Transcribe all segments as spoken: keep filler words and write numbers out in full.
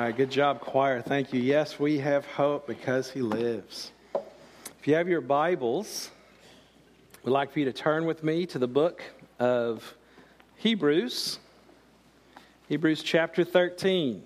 right, good job, choir. Thank you. Yes, we have hope because he lives. If you have your Bibles, we'd like for you to turn with me to the book of Hebrews, Hebrews chapter thirteen.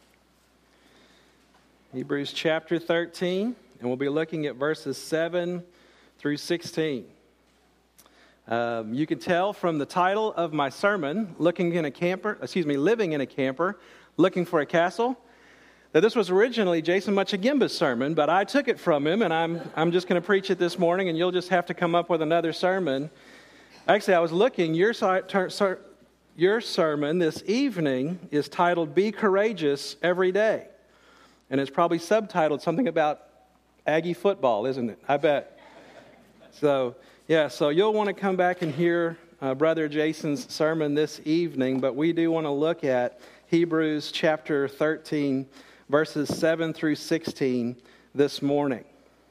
Hebrews chapter thirteen, and we'll be looking at verses seven through sixteen. Um, you can tell from the title of my sermon, "Looking in a camper," excuse me, "Living in a Camper, Looking for a Castle," that this was originally Jason Muchagimba's sermon, but I took it from him, and I'm I'm just going to preach it this morning, and you'll just have to come up with another sermon. Actually, I was looking. Your your sermon this evening is titled "Be Courageous Every Day," and it's probably subtitled something about Aggie football, isn't it? I bet. So yeah, so you'll want to come back and hear uh, Brother Jason's sermon this evening, but we do want to look at Hebrews chapter thirteen, verses seven through sixteen this morning.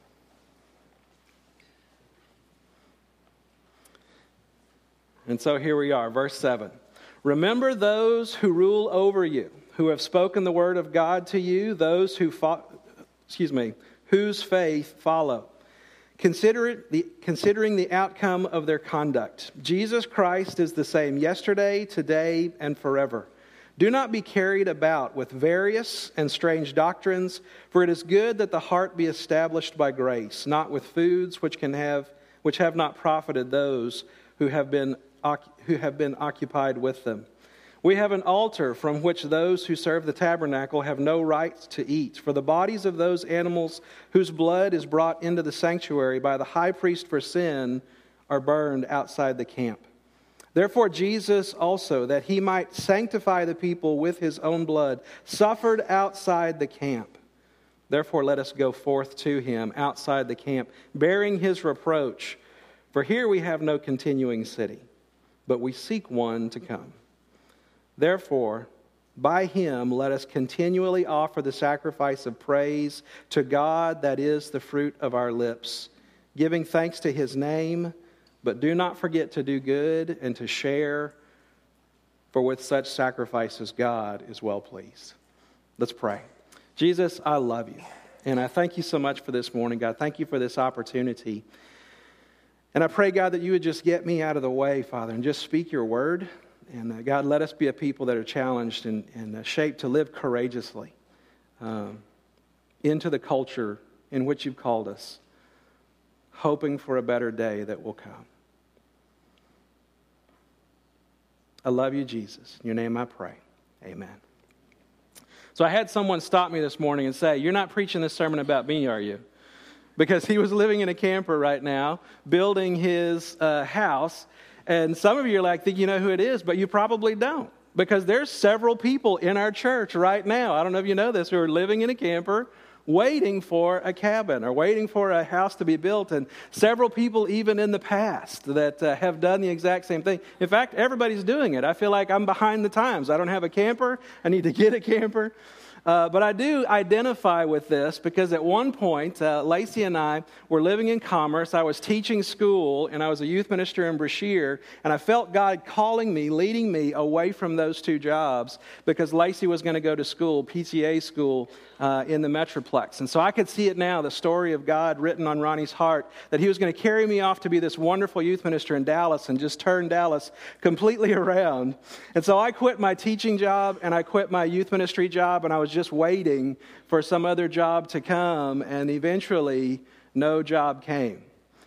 And so here we are, verse seven. "Remember those who rule over you, who have spoken the word of God to you, those who fo- excuse me, whose faith follow. Consider it the, considering the outcome of their conduct. Jesus Christ is the same yesterday, today, and forever. Do not be carried about with various and strange doctrines, for it is good that the heart be established by grace, not with foods which can have which have not profited those who have been who have been occupied with them. We have an altar from which those who serve the tabernacle have no right to eat, for the bodies of those animals whose blood is brought into the sanctuary by the high priest for sin are burned outside the camp. Therefore Jesus also, that he might sanctify the people with his own blood, suffered outside the camp. Therefore let us go forth to him outside the camp, bearing his reproach. For here we have no continuing city, but we seek one to come. Therefore, by him let us continually offer the sacrifice of praise to God, that is the fruit of our lips, giving thanks to his name. But do not forget to do good and to share, for with such sacrifices God is well pleased." Let's pray. Jesus, I love you, and I thank you so much for this morning, God. Thank you for this opportunity. And I pray, God, that you would just get me out of the way, Father, and just speak your word. And uh, God, let us be a people that are challenged and, and uh, shaped to live courageously um, into the culture in which you've called us, hoping for a better day that will come. I love you, Jesus. In your name I pray. Amen. So I had someone stop me this morning and say, "You're not preaching this sermon about me, are you?" Because he was living in a camper right now, building his uh, house. And some of you are like, think you know who it is, but you probably don't. Because there's several people in our church right now, I don't know if you know this, who are living in a camper, waiting for a cabin or waiting for a house to be built, and several people even in the past that uh, have done the exact same thing. In fact, everybody's doing it. I feel like I'm behind the times. I don't have a camper. I need to get a camper. Uh, but I do identify with this because at one point, uh, Lacey and I were living in Commerce. I was teaching school, and I was a youth minister in Brashear, and I felt God calling me, leading me away from those two jobs because Lacey was going to go to school, P T A school, uh, in the Metroplex. And so I could see it now, the story of God written on Ronnie's heart, that he was going to carry me off to be this wonderful youth minister in Dallas and just turn Dallas completely around. And so I quit my teaching job, and I quit my youth ministry job, and I was just waiting for some other job to come, and eventually no job came.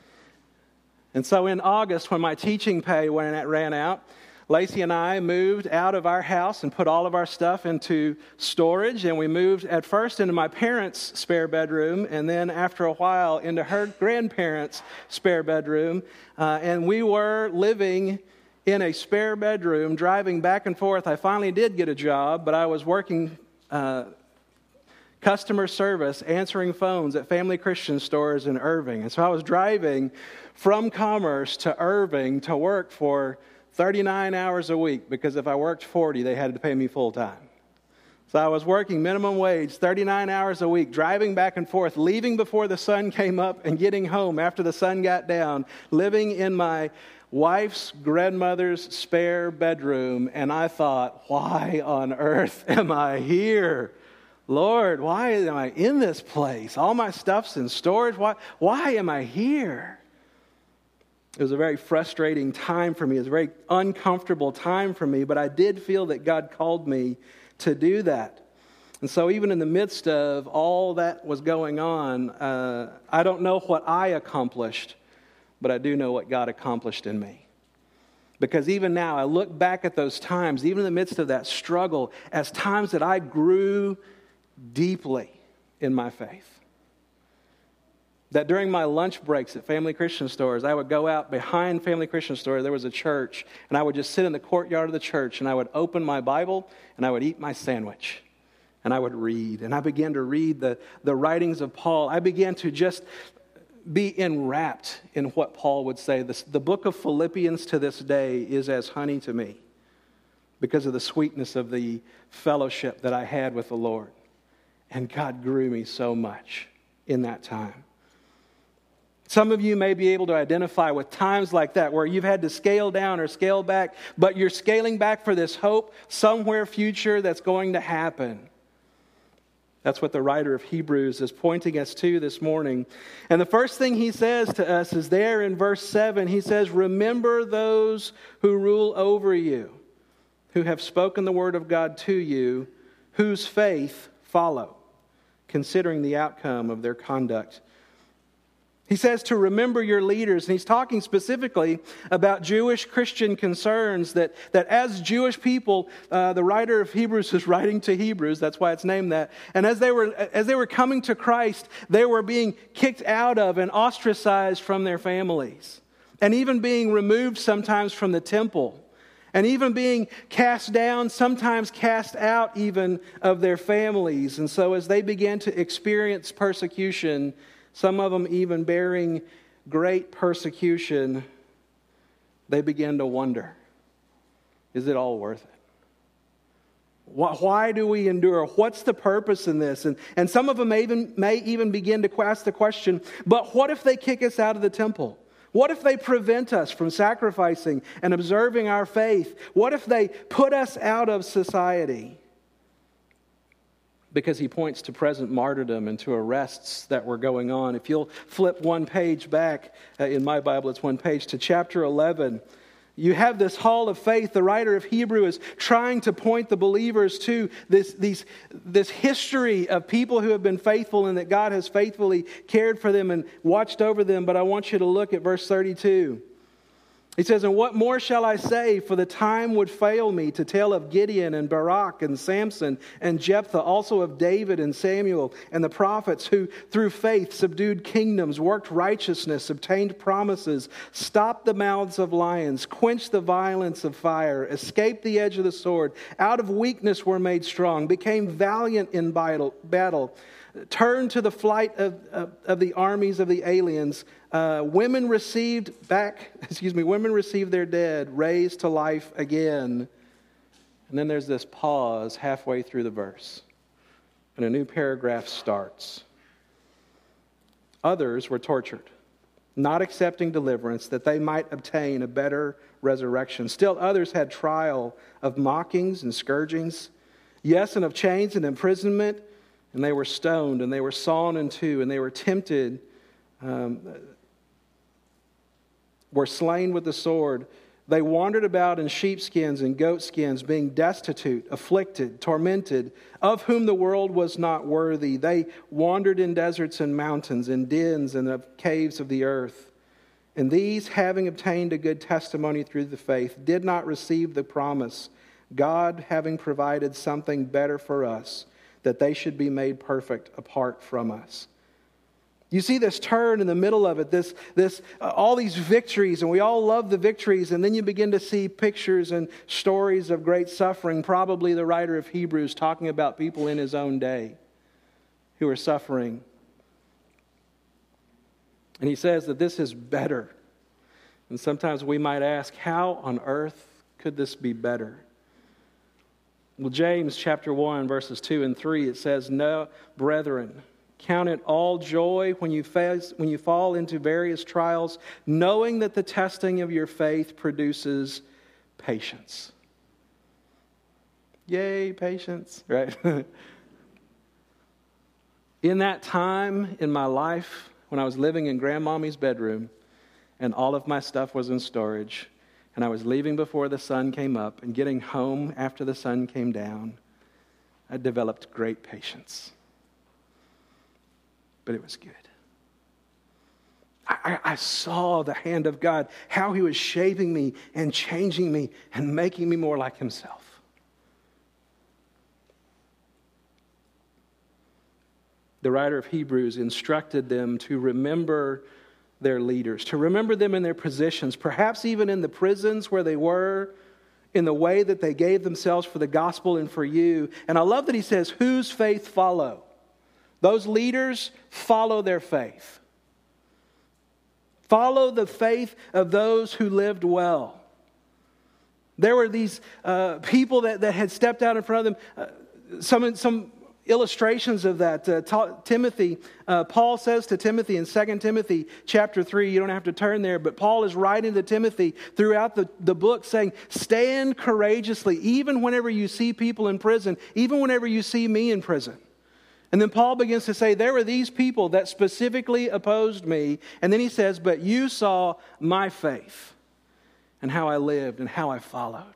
And so in August, when my teaching pay ran out, Lacey and I moved out of our house and put all of our stuff into storage, and we moved at first into my parents' spare bedroom, and then after a while into her grandparents' spare bedroom, uh, and we were living in a spare bedroom, driving back and forth. I finally did get a job, but I was working Uh, customer service, answering phones at Family Christian stores in Irving. And so I was driving from Commerce to Irving to work for thirty-nine hours a week, because if I worked forty, they had to pay me full time. So I was working minimum wage, thirty-nine hours a week, driving back and forth, leaving before the sun came up and getting home after the sun got down, living in my wife's grandmother's spare bedroom, and I thought, why on earth am I here? Lord, why am I in this place? All my stuff's in storage. Why, why am I here? It was a very frustrating time for me. It was a very uncomfortable time for me, but I did feel that God called me to do that. And so even in the midst of all that was going on, uh, I don't know what I accomplished, but I do know what God accomplished in me. Because even now, I look back at those times, even in the midst of that struggle, as times that I grew deeply in my faith. That during my lunch breaks at Family Christian Stores, I would go out behind Family Christian Store. There was a church, and I would just sit in the courtyard of the church, and I would open my Bible, and I would eat my sandwich, and I would read. And I began to read the, the writings of Paul. I began to just be enwrapped in what Paul would say. This, the book of Philippians to this day is as honey to me because of the sweetness of the fellowship that I had with the Lord. And God grew me so much in that time. Some of you may be able to identify with times like that where you've had to scale down or scale back, but you're scaling back for this hope somewhere future that's going to happen. That's what the writer of Hebrews is pointing us to this morning. And the first thing he says to us is there in verse seven. He says, remember those who rule over you, who have spoken the word of God to you, whose faith follow, considering the outcome of their conduct. He says to remember your leaders, and he's talking specifically about Jewish Christian concerns, that, that as Jewish people, uh, the writer of Hebrews is writing to Hebrews, that's why it's named that, and as they were as they were coming to Christ, they were being kicked out of and ostracized from their families, and even being removed sometimes from the temple, and even being cast down, sometimes cast out even of their families. And so as they began to experience persecution, some of them even bearing great persecution, they began to wonder, is it all worth it? Why do we endure? What's the purpose in this? And, and some of them may even, may even begin to ask the question, but what if they kick us out of the temple? What if they prevent us from sacrificing and observing our faith? What if they put us out of society? Because he points to present martyrdom and to arrests that were going on. If you'll flip one page back, uh, in my Bible it's one page, to chapter eleven, you have this hall of faith. The writer of Hebrew is trying to point the believers to this, these, this history of people who have been faithful and that God has faithfully cared for them and watched over them. But I want you to look at verse thirty-two. He says, and what more shall I say? For the time would fail me to tell of Gideon and Barak and Samson and Jephthah, also of David and Samuel and the prophets who through faith subdued kingdoms, worked righteousness, obtained promises, stopped the mouths of lions, quenched the violence of fire, escaped the edge of the sword, out of weakness were made strong, became valiant in battle, turned to the flight of, of, of the armies of the aliens. Uh, women received back, excuse me, women received their dead, raised to life again. And then there's this pause halfway through the verse, and a new paragraph starts. Others were tortured, not accepting deliverance, that they might obtain a better resurrection. Still others had trial of mockings and scourgings, yes, and of chains and imprisonment, and they were stoned, and they were sawn in two, and they were tempted, um, were slain with the sword. They wandered about in sheepskins and goatskins, being destitute, afflicted, tormented, of whom the world was not worthy. They wandered in deserts and mountains, in dens and of caves of the earth. And these, having obtained a good testimony through the faith, did not receive the promise, God having provided something better for us, that they should be made perfect apart from us. You see this turn in the middle of it, this, this, uh, all these victories, and we all love the victories, and then you begin to see pictures and stories of great suffering, probably the writer of Hebrews talking about people in his own day who are suffering. And he says that this is better. And sometimes we might ask, how on earth could this be better? Well, James chapter one, verses two and three, it says, no, brethren, count it all joy when you face, when you fall into various trials, knowing that the testing of your faith produces patience. Yay, patience, right? In that time in my life, when I was living in grandmommy's bedroom and all of my stuff was in storage, and I was leaving before the sun came up and getting home after the sun came down, I developed great patience. But it was good. I, I saw the hand of God, how He was shaping me and changing me and making me more like Himself. The writer of Hebrews instructed them to remember their leaders, to remember them in their positions, perhaps even in the prisons where they were, in the way that they gave themselves for the gospel and for you. And I love that he says, whose faith follow? Those leaders follow their faith. Follow the faith of those who lived well. There were these uh, people that, that had stepped out in front of them. Uh, some, some illustrations of that. Uh, ta- Timothy, uh, Paul says to Timothy in Second Timothy chapter three, you don't have to turn there, but Paul is writing to Timothy throughout the, the book saying, stand courageously, even whenever you see people in prison, even whenever you see me in prison. And then Paul begins to say, there were these people that specifically opposed me. And then he says, but you saw my faith and how I lived and how I followed.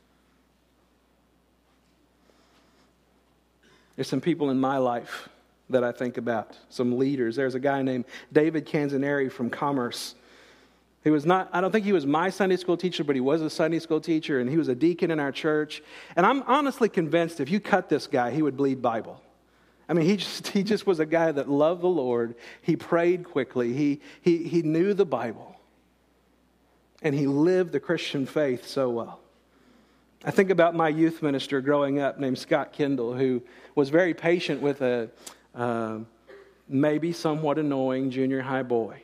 There's some people in my life that I think about, some leaders. There's a guy named David Canzaneri from Commerce. He was not, I don't think he was my Sunday school teacher, but he was a Sunday school teacher, and he was a deacon in our church. And I'm honestly convinced if you cut this guy, he would bleed Bible. I mean, he just he just was a guy that loved the Lord. He prayed quickly. He he he knew the Bible. And he lived the Christian faith so well. I think about my youth minister growing up named Scott Kendall, who was very patient with a uh, maybe somewhat annoying junior high boy.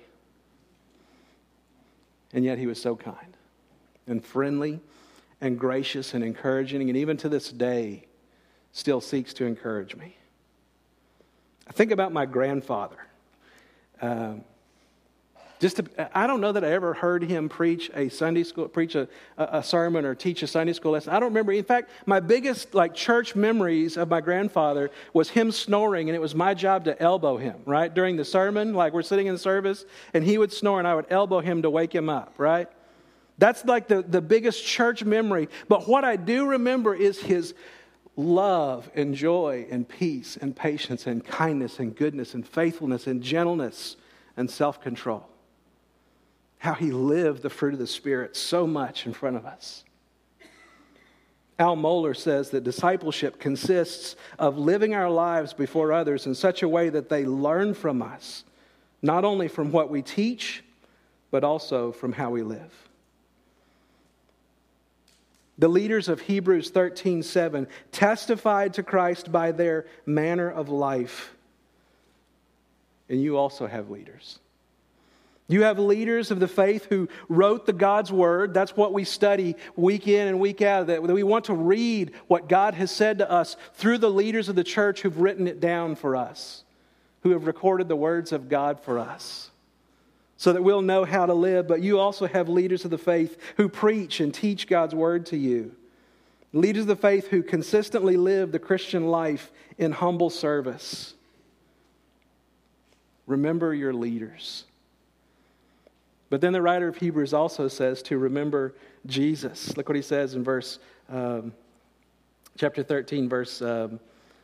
And yet he was so kind and friendly and gracious and encouraging, and even to this day still seeks to encourage me. I think about my grandfather. Um, just to, I don't know that I ever heard him preach a Sunday school, preach a, a sermon or teach a Sunday school lesson. I don't remember. In fact, my biggest like church memories of my grandfather was him snoring, and it was my job to elbow him, right? During the sermon, like we're sitting in the service, and he would snore, and I would elbow him to wake him up, right? That's like the, the biggest church memory. But what I do remember is his love and joy and peace and patience and kindness and goodness and faithfulness and gentleness and self-control. How he lived the fruit of the Spirit so much in front of us. Al Mohler says that discipleship consists of living our lives before others in such a way that they learn from us, not only from what we teach, but also from how we live. The leaders of Hebrews thirteen seven testified to Christ by their manner of life. And you also have leaders. You have leaders of the faith who wrote the God's Word. That's what we study week in and week out. That we want to read what God has said to us through the leaders of the church who've written it down for us, who have recorded the words of God for us, so that we'll know how to live. But you also have leaders of the faith who preach and teach God's Word to you. Leaders of the faith who consistently live the Christian life in humble service. Remember your leaders. But then the writer of Hebrews also says to remember Jesus. Look what he says in verse, um, chapter thirteen, verse um,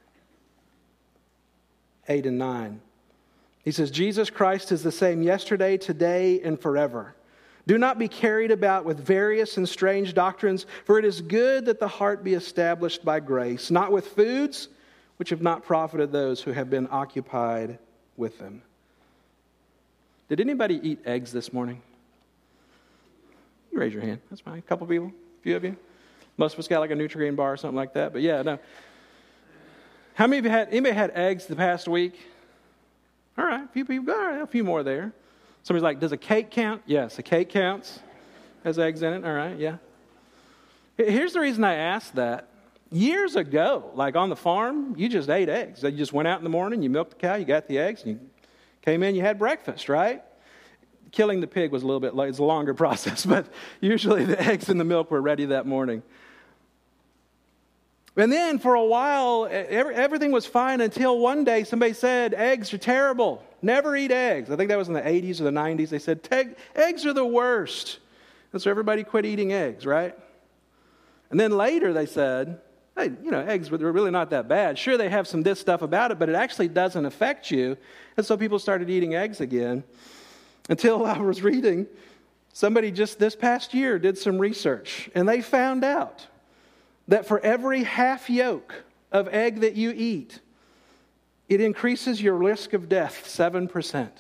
eight and nine. He says, Jesus Christ is the same yesterday, today, and forever. Do not be carried about with various and strange doctrines, for it is good that the heart be established by grace, not with foods which have not profited those who have been occupied with them. Did anybody eat eggs this morning? You raise your hand. That's fine. A couple people? A few of you? Most of us got like a Nutri-Grain bar or something like that. But yeah, no. How many of you had, anybody had eggs the past week? All right, a few people. All right, a few more there. Somebody's like, does a cake count? Yes, a cake counts. Has eggs in it. All right, yeah. Here's the reason I asked that. Years ago, like on the farm, you just ate eggs. You just went out in the morning, you milked the cow, you got the eggs, and you came in, you had breakfast, right? Killing the pig was a little bit, it's a longer process, but usually the eggs and the milk were ready that morning. And then for a while, every, everything was fine until one day somebody said, eggs are terrible. Never eat eggs. I think that was in the eighties or the nineties. They said, eggs are the worst. And so everybody quit eating eggs, right? And then later they said, hey, you know, eggs were really not that bad. Sure, they have some this stuff about it, but it actually doesn't affect you. And so people started eating eggs again. Until I was reading, somebody just this past year did some research, and they found out that for every half yolk of egg that you eat, it increases your risk of death seven percent.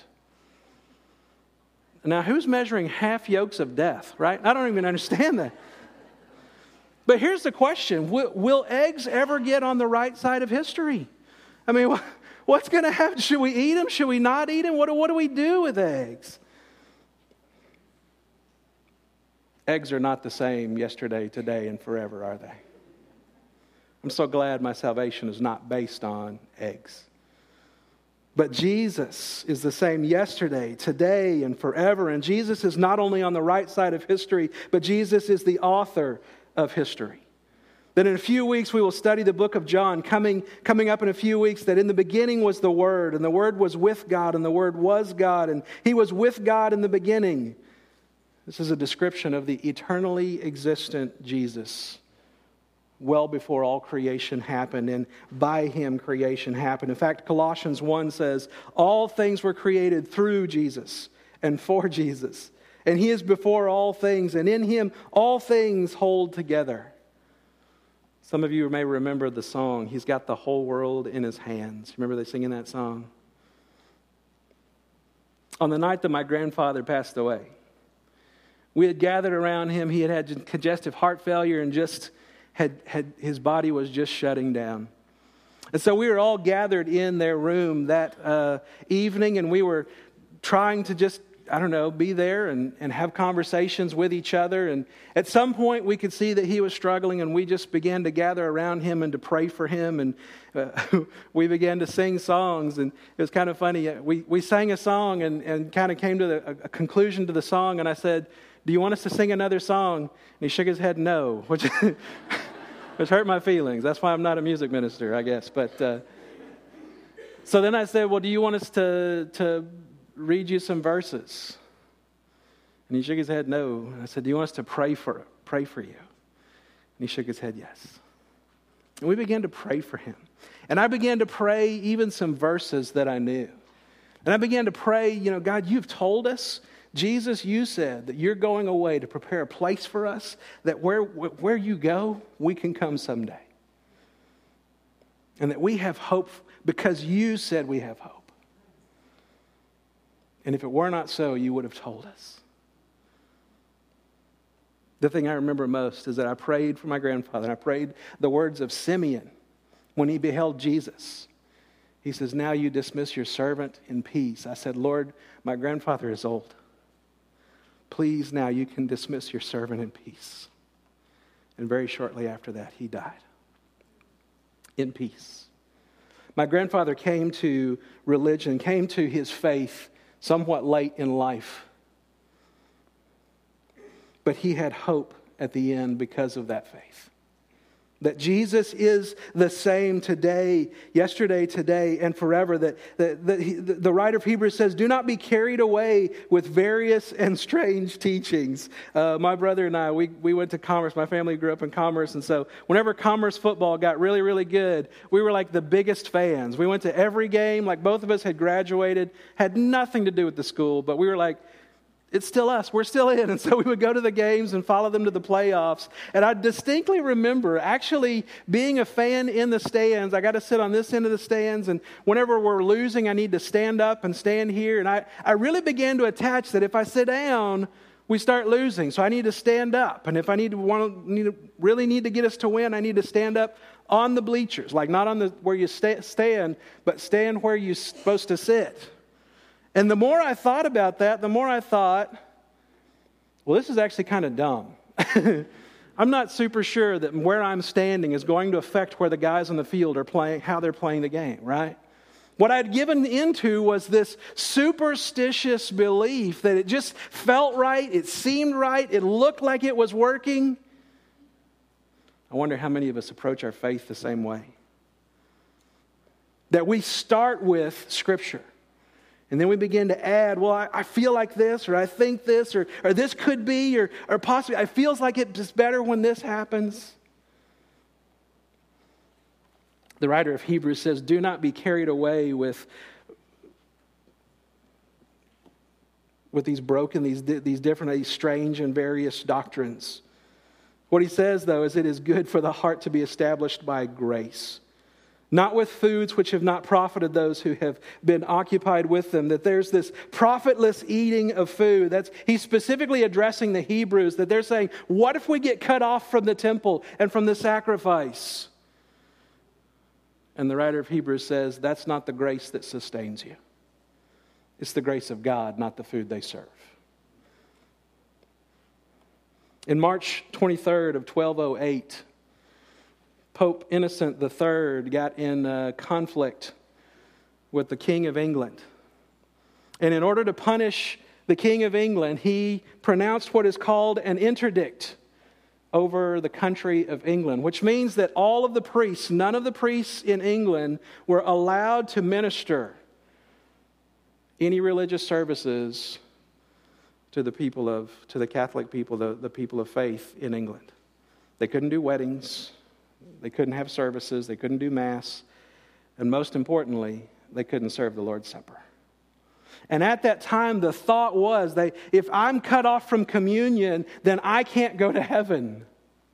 Now, who's measuring half yolks of death, right? I don't even understand that. But here's the question. Will, will eggs ever get on the right side of history? I mean, what's going to happen? Should we eat them? Should we not eat them? What, what do we do with eggs? Eggs are not the same yesterday, today, and forever, are they? I'm so glad my salvation is not based on eggs. But Jesus is the same yesterday, today, and forever. And Jesus is not only on the right side of history, but Jesus is the author of history. That in a few weeks we will study the book of John, coming, coming up in a few weeks, that in the beginning was the Word, and the Word was with God, and the Word was God, and He was with God in the beginning. This is a description of the eternally existent Jesus, well before all creation happened, and by Him creation happened. In fact, Colossians one says, all things were created through Jesus and for Jesus. And He is before all things, and in Him all things hold together. Some of you may remember the song, He's got the whole world in His hands. Remember they singing that song? On the night that my grandfather passed away, we had gathered around him. He had had congestive heart failure and just had, had his body was just shutting down. And so we were all gathered in their room that uh, evening, and we were trying to just, I don't know, be there and, and have conversations with each other. And at some point we could see that he was struggling, and we just began to gather around him and to pray for him. And uh, we began to sing songs, and it was kind of funny. We, we sang a song and, and kind of came to the, a conclusion to the song, and I said, do you want us to sing another song? And he shook his head no, which, which hurt my feelings. That's why I'm not a music minister, I guess. But uh, so then I said, well, do you want us to to read you some verses? And he shook his head no. And I said, do you want us to pray for pray for you? And he shook his head yes. And we began to pray for him. And I began to pray even some verses that I knew. And I began to pray, you know, God, you've told us, Jesus, you said that you're going away to prepare a place for us, that where, where you go, we can come someday. And that we have hope because you said we have hope. And if it were not so, you would have told us. The thing I remember most is that I prayed for my grandfather. And I prayed the words of Simeon when he beheld Jesus. He says, now you dismiss your servant in peace. I said, Lord, my grandfather is old. Please, now you can dismiss your servant in peace. And very shortly after that, he died in peace. My grandfather came to religion, came to his faith somewhat late in life. But he had hope at the end because of that faith. That Jesus is the same today, yesterday, today, and forever. That, that, that he, the writer of Hebrews says, do not be carried away with various and strange teachings. Uh, my brother and I, we, we went to Commerce. My family grew up in Commerce. And so whenever Commerce football got really, really good, we were like the biggest fans. We went to every game. Like both of us had graduated, had nothing to do with the school. But we were like, it's still us. We're still in. And so we would go to the games and follow them to the playoffs. And I distinctly remember actually being a fan in the stands. I got to sit on this end of the stands. And whenever we're losing, I need to stand up and stand here. And I, I really began to attach that if I sit down, we start losing. So I need to stand up. And if I need to, want, need to really need to get us to win, I need to stand up on the bleachers. Like not on the where you sta- stand, but stand where you're supposed to sit. And the more I thought about that, the more I thought, well, this is actually kind of dumb. I'm not super sure that where I'm standing is going to affect where the guys on the field are playing, how they're playing the game, right? What I'd given into was this superstitious belief that it just felt right, it seemed right, it looked like it was working. I wonder how many of us approach our faith the same way. That we start with Scripture. And then we begin to add, well, I, I feel like this, or I think this, or, or this could be, or, or possibly, it feels like it's better when this happens. The writer of Hebrews says, do not be carried away with, with these broken, these, these different, these strange and various doctrines. What he says, though, is it is good for the heart to be established by grace. Not with foods which have not profited those who have been occupied with them. That there's this profitless eating of food. That's, he's specifically addressing the Hebrews, that they're saying, what if we get cut off from the temple and from the sacrifice? And the writer of Hebrews says, that's not the grace that sustains you. It's the grace of God, not the food they serve. In March twenty-third of twelve oh eight, Pope Innocent the Third got in uh, conflict with the King of England. And in order to punish the King of England, he pronounced what is called an interdict over the country of England, which means that all of the priests, none of the priests in England were allowed to minister any religious services to the people of, to the Catholic people, the, the people of faith in England. They couldn't do weddings. They couldn't have services. They couldn't do Mass. And most importantly, they couldn't serve the Lord's Supper. And at that time, the thought was, they, if I'm cut off from communion, then I can't go to heaven.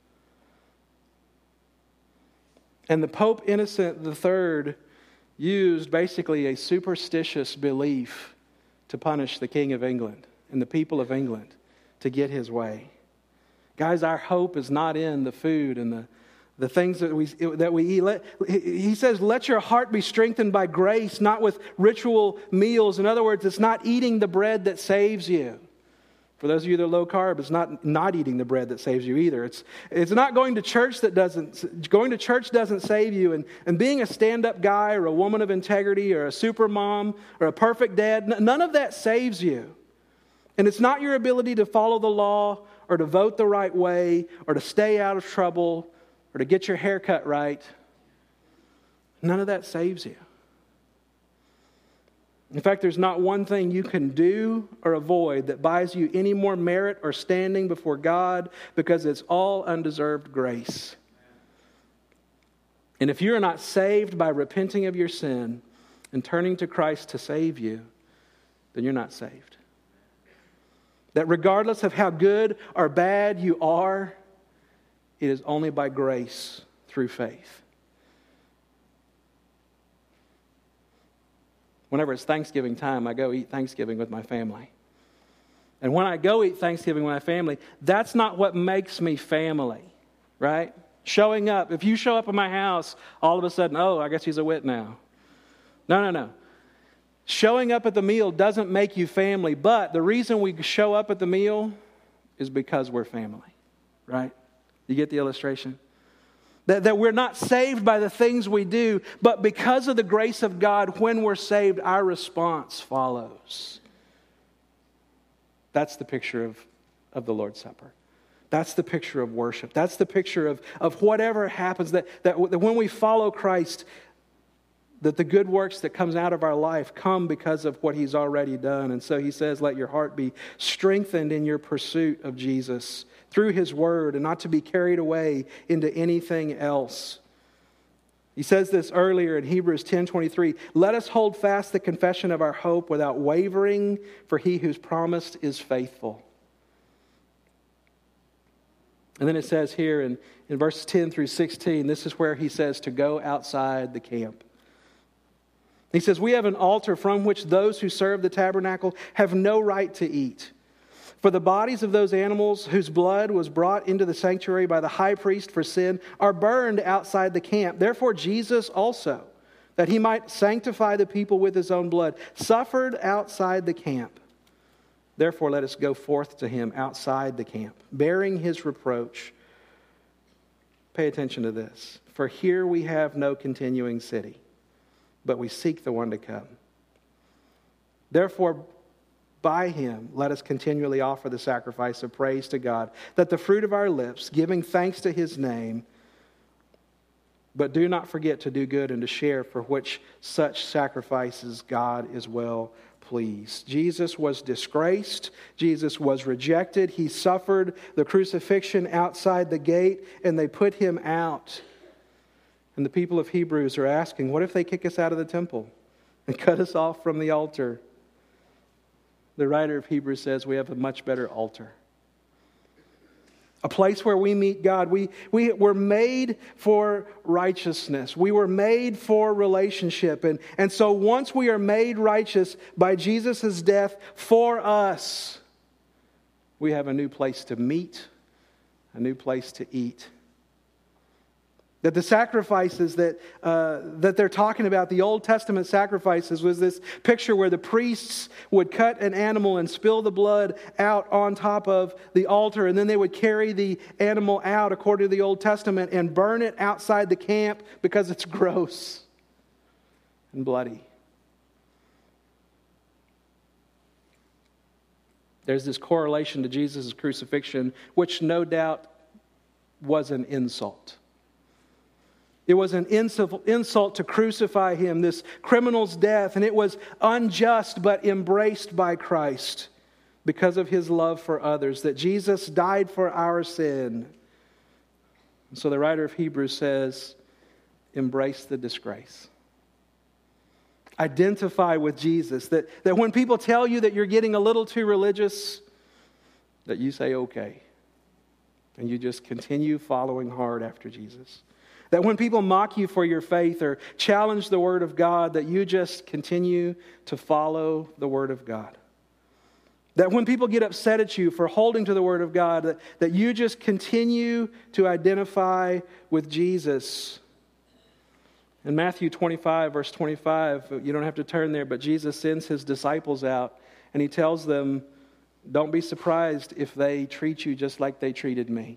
And the Pope Innocent the Third used basically a superstitious belief to punish the King of England and the people of England to get his way. Guys, our hope is not in the food and the The things that we that we eat. Let, he says, let your heart be strengthened by grace, not with ritual meals. In other words, it's not eating the bread that saves you. For those of you that are low carb, it's not not eating the bread that saves you either. It's it's not going to church that doesn't, going to church doesn't save you. And, and being a stand-up guy or a woman of integrity or a super mom or a perfect dad, none of that saves you. And it's not your ability to follow the law or to vote the right way or to stay out of trouble or to get your hair cut right. None of that saves you. In fact, there's not one thing you can do or avoid that buys you any more merit or standing before God, because it's all undeserved grace. And if you're not saved by repenting of your sin and turning to Christ to save you, then you're not saved. That regardless of how good or bad you are, it is only by grace through faith. Whenever it's Thanksgiving time, I go eat Thanksgiving with my family. And when I go eat Thanksgiving with my family, that's not what makes me family, right? Showing up. If you show up at my house, all of a sudden, oh, I guess he's a wit now. No, no, no. Showing up at the meal doesn't make you family, but the reason we show up at the meal is because we're family, right? You get the illustration? That, that we're not saved by the things we do, but because of the grace of God, when we're saved, our response follows. That's the picture of, of the Lord's Supper. That's the picture of worship. That's the picture of, of whatever happens, that, that, that when we follow Christ, that the good works that comes out of our life come because of what He's already done. And so He says, let your heart be strengthened in your pursuit of Jesus through His Word, and not to be carried away into anything else. He says this earlier in Hebrews ten twenty-three, let us hold fast the confession of our hope without wavering, for He who's promised is faithful. And then it says here in, in verses ten through sixteen, this is where he says to go outside the camp. He says, we have an altar from which those who serve the tabernacle have no right to eat. For the bodies of those animals whose blood was brought into the sanctuary by the high priest for sin are burned outside the camp. Therefore Jesus also, that He might sanctify the people with His own blood, suffered outside the camp. Therefore let us go forth to Him outside the camp, bearing His reproach. Pay attention to this. For here we have no continuing city, but we seek the one to come. Therefore, by Him, let us continually offer the sacrifice of praise to God, that the fruit of our lips, giving thanks to His name, But do not forget to do good and to share, for which such sacrifices God is well pleased. Jesus was disgraced. Jesus was rejected. He suffered the crucifixion outside the gate, and they put him out. And the people of Hebrews are asking, what if they kick us out of the temple and cut us off from the altar? The writer of Hebrews says we have a much better altar. A place where we meet God. We, we were made for righteousness. We were made for relationship. And, and so once we are made righteous by Jesus' death for us, we have a new place to meet, a new place to eat. That the sacrifices that uh, that they're talking about, the Old Testament sacrifices, was this picture where the priests would cut an animal and spill the blood out on top of the altar, and then they would carry the animal out, according to the Old Testament, and burn it outside the camp because it's gross and bloody. There's this correlation to Jesus' crucifixion, which no doubt was an insult. It was an insult to crucify him, this criminal's death, and it was unjust but embraced by Christ because of his love for others, that Jesus died for our sin. So the writer of Hebrews says, embrace the disgrace. Identify with Jesus, that, that when people tell you that you're getting a little too religious, that you say okay, and you just continue following hard after Jesus. That when people mock you for your faith or challenge the Word of God, that you just continue to follow the Word of God. That when people get upset at you for holding to the Word of God, that, that you just continue to identify with Jesus. In Matthew twenty-five, verse twenty-five, you don't have to turn there, but Jesus sends his disciples out and he tells them, don't be surprised if they treat you just like they treated me.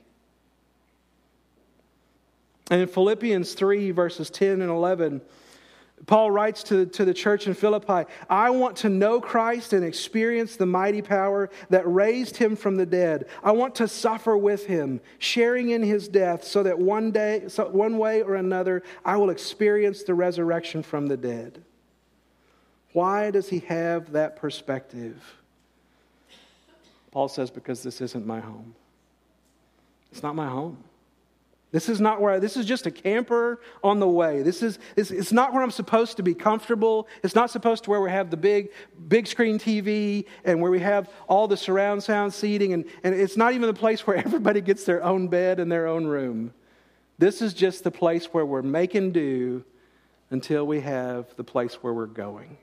And in Philippians three, verses ten and eleven, Paul writes to, to the church in Philippi, I want to know Christ and experience the mighty power that raised him from the dead. I want to suffer with him, sharing in his death, so that one day, so one way or another, I will experience the resurrection from the dead. Why does he have that perspective? Paul says, because this isn't my home. It's not my home. This is not where I, this is just a camper on the way. This is it's, it's not where I'm supposed to be comfortable. It's not supposed to where we have the big big screen T V and where we have all the surround sound seating, and, and it's not even the place where everybody gets their own bed and their own room. This is just the place where we're making do until we have the place where we're going.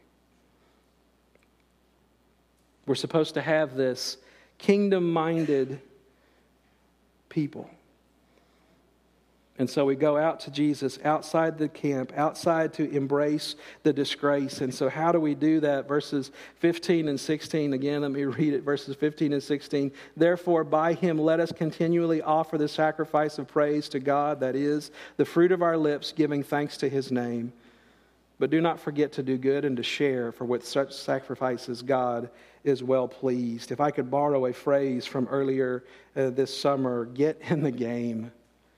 We're supposed to have this kingdom-minded people. And so we go out to Jesus outside the camp, outside to embrace the disgrace. And so how do we do that? Verses fifteen and sixteen, again, let me read it. Verses fifteen and sixteen. Therefore, by him let us continually offer the sacrifice of praise to God, that is, the fruit of our lips, giving thanks to his name. But do not forget to do good and to share, for with such sacrifices God is well pleased. If I could borrow a phrase from earlier uh, this summer, get in the game.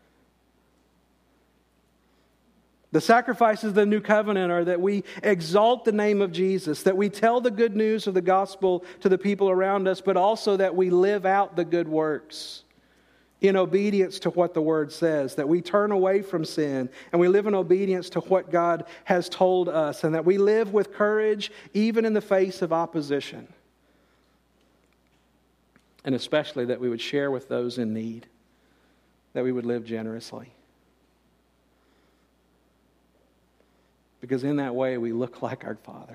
The sacrifices of the new covenant are that we exalt the name of Jesus, that we tell the good news of the gospel to the people around us, but also that we live out the good works in obedience to what the Word says, that we turn away from sin and we live in obedience to what God has told us, and that we live with courage even in the face of opposition. And especially that we would share with those in need, that we would live generously. Because in that way, we look like our Father.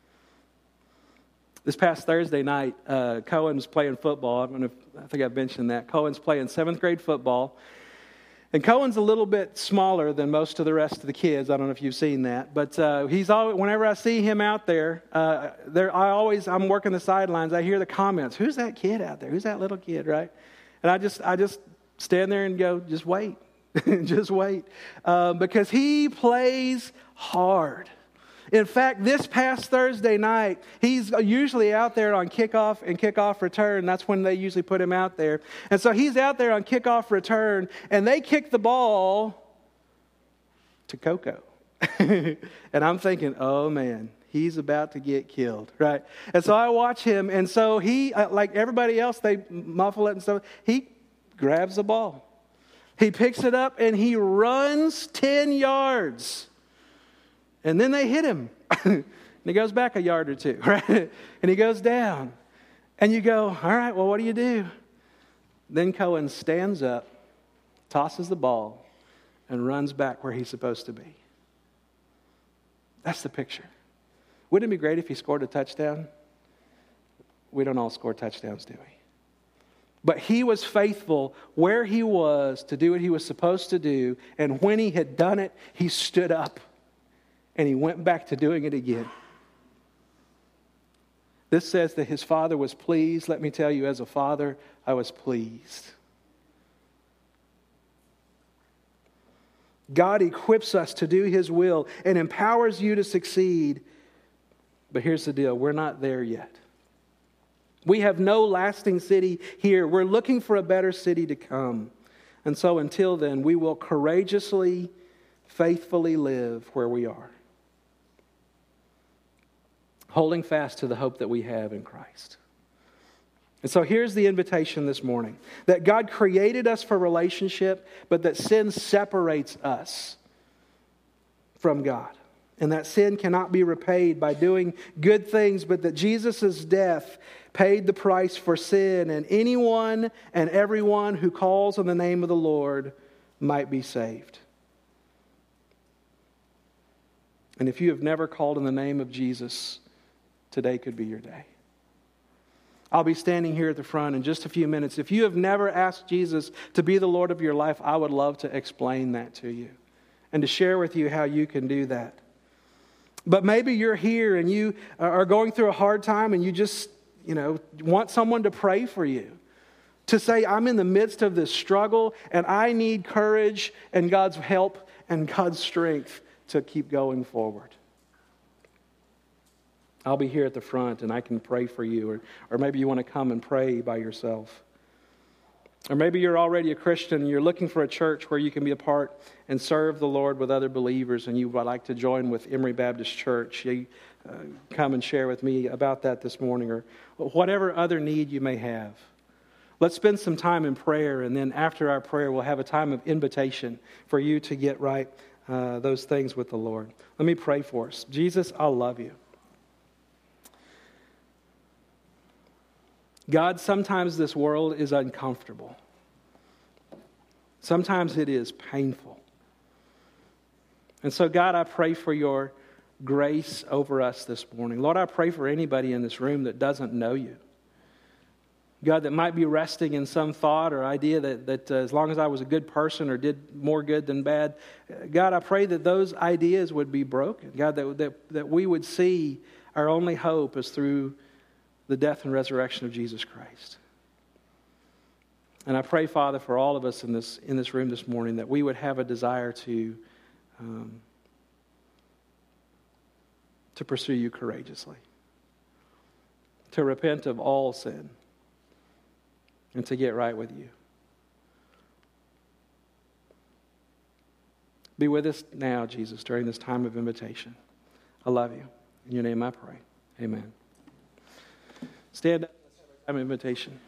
This past Thursday night, uh, Cohen's playing football. I don't know if, I think I've mentioned that. Cohen's playing seventh grade football. And Cohen's a little bit smaller than most of the rest of the kids. I don't know if you've seen that. But uh, he's always, whenever I see him out there, uh, there, I always, I'm working the sidelines. I hear the comments, who's that kid out there? Who's that little kid, right? And I just, I just stand there and go, just wait. Just wait. Uh, because he plays hard. In fact, this past Thursday night, he's usually out there on kickoff and kickoff return. That's when they usually put him out there. And so he's out there on kickoff return, and they kick the ball to Coco. And I'm thinking, oh man, he's about to get killed, right? And so I watch him, and so he, like everybody else, they muffle it and stuff. He grabs the ball. He picks it up, and he runs ten yards. And then they hit him. And he goes back a yard or two, right? And he goes down. And you go, all right, well, what do you do? Then Cohen stands up, tosses the ball, and runs back where he's supposed to be. That's the picture. Wouldn't it be great if he scored a touchdown? We don't all score touchdowns, do we? But he was faithful where he was to do what he was supposed to do. And when he had done it, he stood up and he went back to doing it again. This says that his father was pleased. Let me tell you, as a father, I was pleased. God equips us to do His will and empowers you to succeed. But here's the deal. We're not there yet. We have no lasting city here. We're looking for a better city to come. And so until then, we will courageously, faithfully live where we are, holding fast to the hope that we have in Christ. And so here's the invitation this morning, that God created us for relationship, but that sin separates us from God. And that sin cannot be repaid by doing good things, but that Jesus' death paid the price for sin, and anyone and everyone who calls on the name of the Lord might be saved. And if you have never called on the name of Jesus, today could be your day. I'll be standing here at the front in just a few minutes. If you have never asked Jesus to be the Lord of your life, I would love to explain that to you and to share with you how you can do that. But maybe you're here and you are going through a hard time and you just, you know, want someone to pray for you. To say, I'm in the midst of this struggle and I need courage and God's help and God's strength to keep going forward. I'll be here at the front and I can pray for you. Or, or maybe you want to come and pray by yourself. Or maybe you're already a Christian and you're looking for a church where you can be a part and serve the Lord with other believers, and you would like to join with Emory Baptist Church. You uh, come and share with me about that this morning, or whatever other need you may have. Let's spend some time in prayer, and then after our prayer, we'll have a time of invitation for you to get right uh, those things with the Lord. Let me pray for us. Jesus, I love you. God, sometimes this world is uncomfortable. Sometimes it is painful. And so, God, I pray for your grace over us this morning. Lord, I pray for anybody in this room that doesn't know you. God, that might be resting in some thought or idea that, that uh, as long as I was a good person or did more good than bad, God, I pray that those ideas would be broken. God, that, that, that we would see our only hope is through the death and resurrection of Jesus Christ. And I pray, Father, for all of us in this in this room this morning, that we would have a desire to um, to pursue you courageously, to repent of all sin, and to get right with you. Be with us now, Jesus, during this time of invitation. I love you. In your name I pray. Amen. Stand up. Let's have a time of invitation.